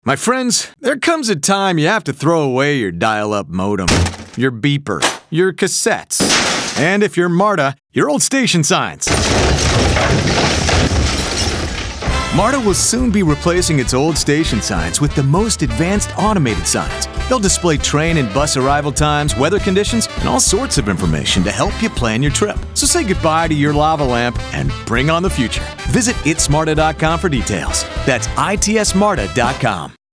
My friends, there comes a time you have to throw away your dial-up modem, your beeper, your cassettes, and if you're MARTA, your old station signs. MARTA will soon be replacing its old station signs with the most advanced automated signs. They'll display train and bus arrival times, weather conditions, and all sorts of information to help you plan your trip. So say goodbye to your lava lamp and bring on the future. Visit itsmarta.com for details. That's itsmarta.com.